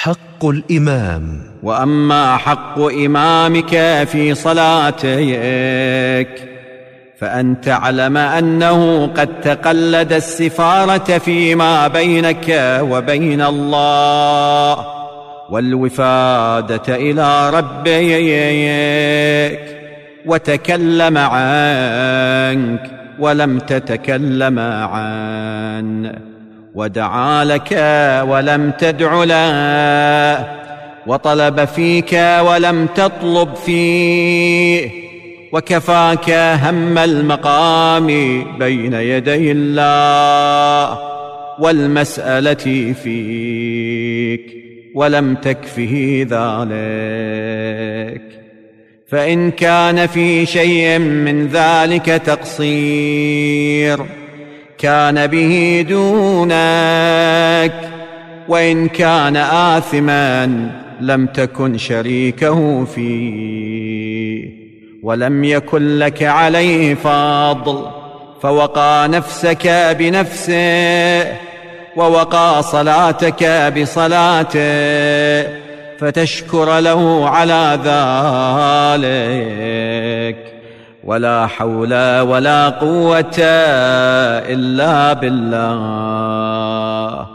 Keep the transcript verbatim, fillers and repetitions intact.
حق الإمام. وأما حق إمامك في صلاتك فأن تعلم أنه قد تقلد السفارة فيما بينك وبين الله والوفادة إلى ربك، وتكلم عنك ولم تتكلم عنه، ودعا لك ولم تدع له، وطلب فيك ولم تطلب فيه، وكفاك هم المقام بين يدي الله والمسألة فيك ولم تكفه ذلك. فإن كان في شيء من ذلك تقصير كان به دونك، وإن كان آثما لم تكن شريكه فيه، ولم يكن لك عليه فضل، فوقى نفسك بنفسه، ووقى صلاتك بصلاته، فتشكر له على ذلك. ولا حول ولا قوة إلا بالله.